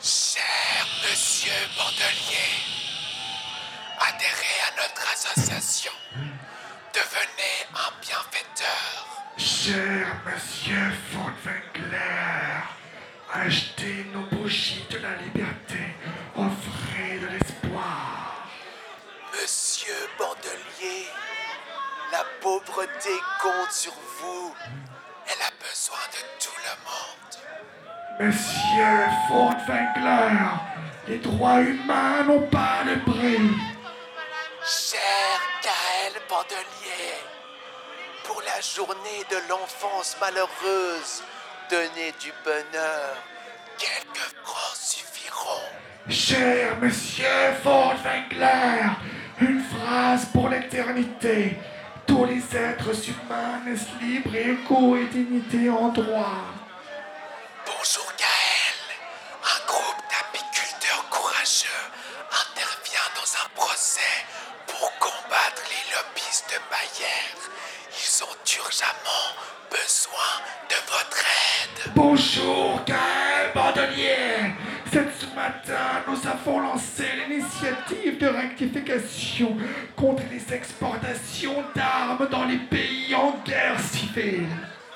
Cher monsieur Bandelier, adhérez à notre association. Devenez un bienfaiteur. Cher monsieur Furtwängler, achetez nos bougies de la liberté, offrez de l'espoir. Monsieur Bandelier, la pauvreté compte sur vous. Elle a besoin de tout le monde. Monsieur Furtwängler, les droits humains n'ont pas de prix. Cher Gaël Bandelier, pour la journée de l'enfance malheureuse, donnez du bonheur. Quelques francs suffiront. Cher monsieur Furtwängler, une phrase pour l'éternité. Tous les êtres humains naissent libres et égaux et dignité en droit. Bonjour Gaël. Un groupe d'apiculteurs courageux intervient dans un procès pour combattre les lobbyistes de Bayer. Ils ont urgemment besoin de votre aide. Bonjour Gaël Bandelier. Ce matin, nous avons lancé l'initiative de rectification contre les exportations d'armes dans les pays en guerre civile.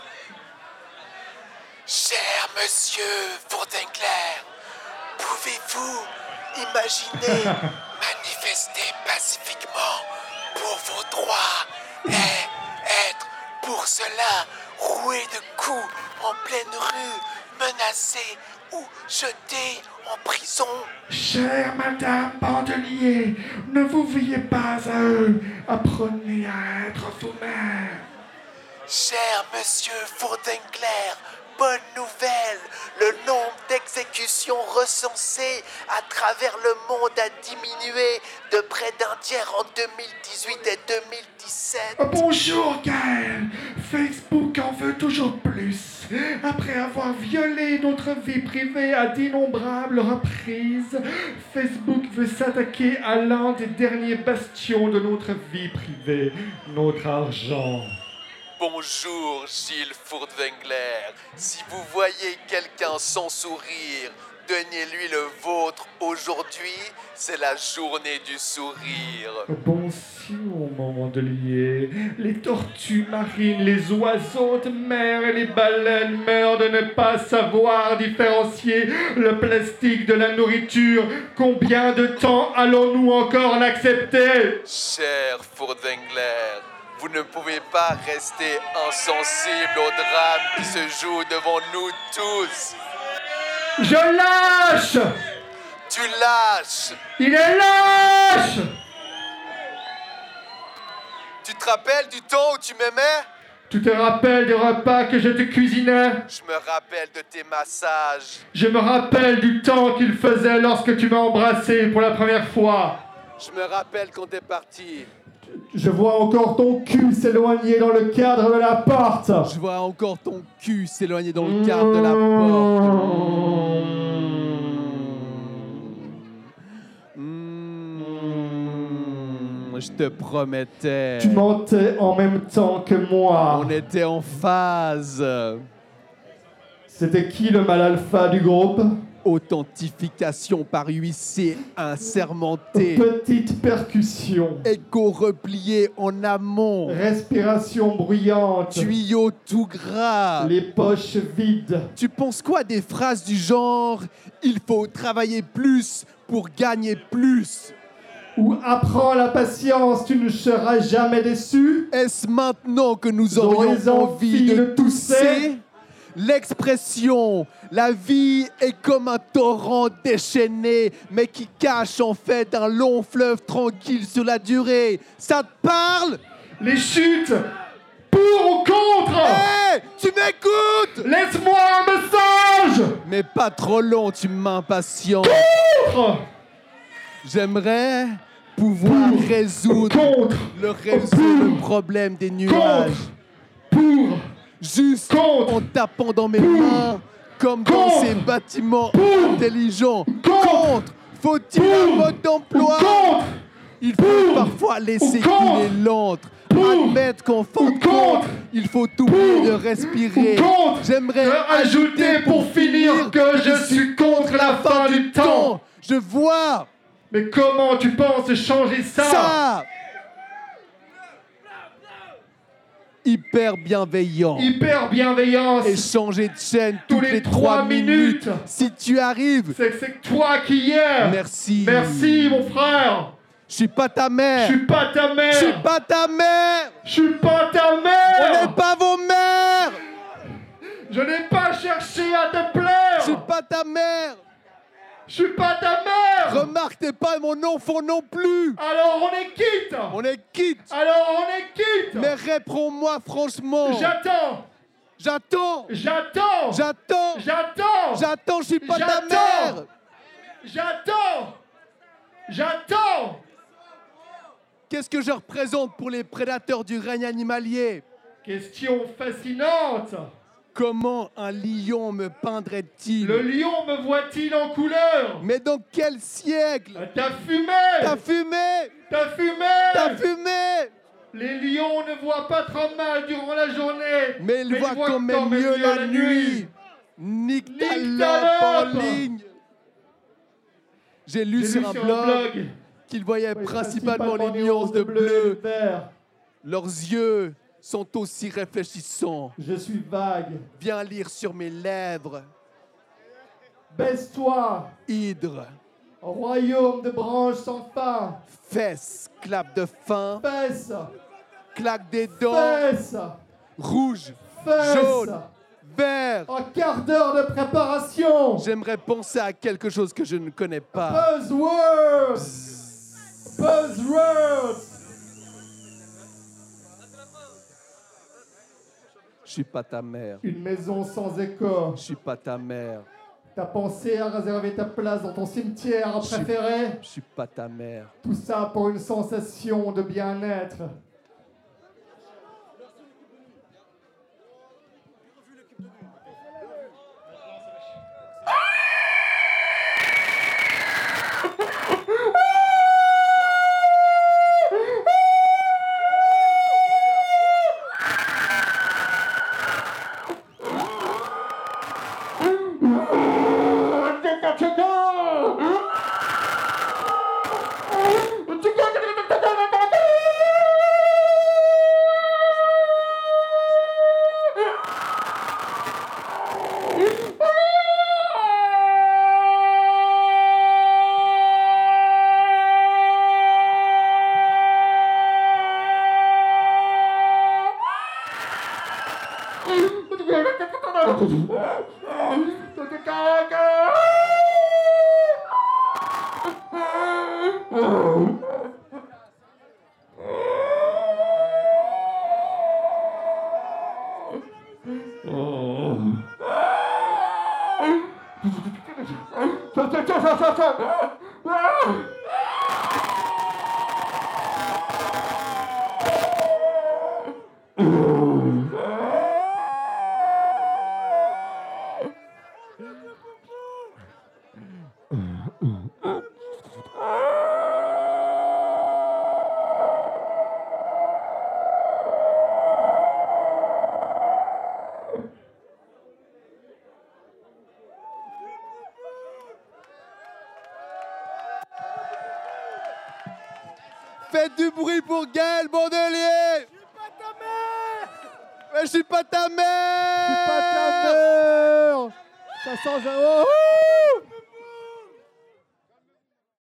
Cher monsieur Furtwängler, pouvez-vous imaginer manifester pacifiquement pour vos droits et être pour cela roué de coups en pleine rue, menacé ou jeté en prison? Chère Madame Bandelier, ne vous vouez pas à eux, apprenez à être vous-même. Cher monsieur Furtwängler, bonne nouvelle, le nombre d'exécutions recensées à travers le monde a diminué de près d'un tiers en 2018 et 2017. Bonjour Gaël, Facebook en veut toujours plus. Après avoir violé notre vie privée à d'innombrables reprises, Facebook veut s'attaquer à l'un des derniers bastions de notre vie privée, notre argent. Bonjour Gilles Furtwängler, si vous voyez quelqu'un sans sourire, donnez-lui le vôtre aujourd'hui, c'est la journée du sourire. Bonjour mon Bandelier, les tortues marines, les oiseaux de mer et les baleines meurent de ne pas savoir différencier le plastique de la nourriture. Combien de temps allons-nous encore l'accepter? Cher Furtwängler, vous ne pouvez pas rester insensible au drame qui se joue devant nous tous. Je lâche! Tu lâches! Il est lâche! Tu te rappelles du temps où tu m'aimais? Tu te rappelles des repas que je te cuisinais? Je me rappelle de tes massages. Je me rappelle du temps qu'il faisait lorsque tu m'as embrassé pour la première fois. Je me rappelle quand t'es parti. Je vois encore ton cul s'éloigner dans le cadre de la porte. Je vois encore ton cul s'éloigner dans le cadre de la porte. Je te promettais. Tu mentais en même temps que moi. On était en phase. C'était qui le mâle alpha du groupe? Authentification par huissier assermenté. Petite percussion. Écho replié en amont. Respiration bruyante. Tuyau tout gras. Les poches vides. Tu penses quoi des phrases du genre « Il faut travailler plus pour gagner plus » Ou apprends la patience, tu ne seras jamais déçu. Est-ce maintenant que nous aurions envie de tousser? L'expression « La vie est comme un torrent déchaîné, mais qui cache en fait un long fleuve tranquille sur la durée », ça te parle? Les chutes, pour ou contre? Hé, tu m'écoutes? Laisse-moi un message. Mais pas trop long, tu m'impatientes. Contre. J'aimerais pouvoir résoudre le problème des nuages. Pour. Juste en tapant dans mes mains, comme dans ces bâtiments intelligents. Contre. Faut-il un mode d'emploi? Il faut parfois laisser couler l'antre. Admettre qu'en fin de compte, il faut oublier de respirer. J'aimerais ajouter pour finir que je suis contre la fin du Je vois Mais comment tu penses changer ça? ça. Hyper bienveillant. Hyper bienveillance. Et changer de chaîne Tous toutes les les 3 3 minutes. minutes. Si tu arrives. C'est toi qui y es. Merci. Merci, mon frère. Je suis pas ta Je mère. suis pas ta mère. Je suis pas ta mère. Je suis pas ta On mère. n'est pas vos mères. Je n'ai pas cherché à te plaire. Je suis pas ta mère. Je suis pas ta mère. Remarque, t'es pas mon enfant non plus. Alors on est quitte. On est quitte. Alors on est quitte. Mais réponds-moi franchement. J'attends. J'attends. J'attends. J'attends. J'attends. J'attends, je suis pas ta J'attends. mère. J'attends. J'attends. Qu'est-ce que je représente pour les prédateurs du règne animalier? Question fascinante. Comment un lion me peindrait-il? Le lion me voit-il en couleur? Mais dans quel siècle? T'as fumé. T'as fumé? T'as fumé. T'as fumé? Les lions ne voient pas trop mal durant la journée. Mais ils voient quand même mieux la nuit. Nique ta lampe en ligne. J'ai lu sur un blog qu'ils voyaient principalement les nuances de bleu. Leurs yeux sont aussi réfléchissants. Je suis vague. Viens lire sur mes lèvres. Baisse-toi, Hydre, royaume de branches sans fin. fesses, clap de faim, Fesse, claque des dents, fesse, rouge, fesse. jaune, vert. Un quart d'heure de préparation. J'aimerais penser à quelque chose que je ne connais pas. Buzzwords. Buzzwords. Je suis pas ta mère. Une maison sans écho. Je suis pas ta mère. T'as pensé à réserver ta place dans ton cimetière Je suis- préféré? Je suis pas ta mère. Tout ça pour une sensation de bien-être. Faites du bruit pour Gaël Bordelier. Je suis pas ta mère. Mais je suis pas ta mère. Je suis pas ta mère. Ça sent... Oh